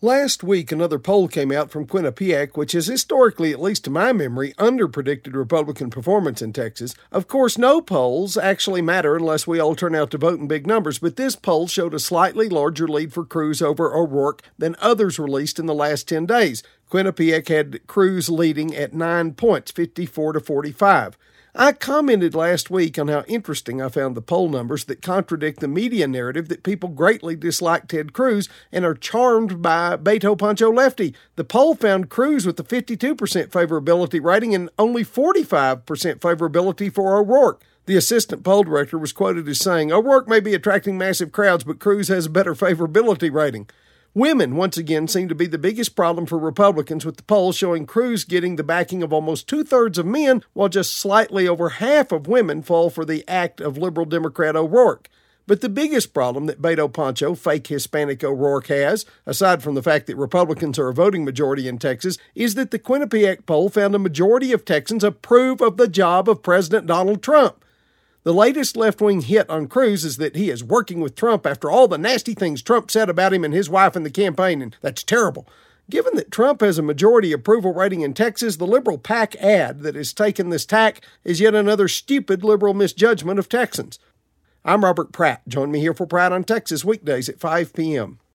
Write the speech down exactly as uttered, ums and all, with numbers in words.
Last week, another poll came out from Quinnipiac, which has historically, at least to my memory, underpredicted Republican performance in Texas. Of course, no polls actually matter unless we all turn out to vote in big numbers, but this poll showed a slightly larger lead for Cruz over O'Rourke than others released in the last ten days. Quinnipiac had Cruz leading at nine points, fifty-four to forty-five. I commented last week on how interesting I found the poll numbers that contradict the media narrative that people greatly dislike Ted Cruz and are charmed by Beto Pancho Lefty. The poll found Cruz with a fifty-two percent favorability rating and only forty-five percent favorability for O'Rourke. The assistant poll director was quoted as saying, "O'Rourke may be attracting massive crowds, but Cruz has a better favorability rating." Women, once again, seem to be the biggest problem for Republicans, with the poll showing Cruz getting the backing of almost two-thirds of men, while just slightly over half of women fall for the act of liberal Democrat O'Rourke. But the biggest problem that Beto Pancho, fake Hispanic O'Rourke, has, aside from the fact that Republicans are a voting majority in Texas, is that the Quinnipiac poll found a majority of Texans approve of the job of President Donald Trump. The latest left-wing hit on Cruz is that he is working with Trump after all the nasty things Trump said about him and his wife in the campaign, and that's terrible. Given that Trump has a majority approval rating in Texas, the liberal PAC ad that has taken this tack is yet another stupid liberal misjudgment of Texans. I'm Robert Pratt. Join me here for Pratt on Texas weekdays at five p.m.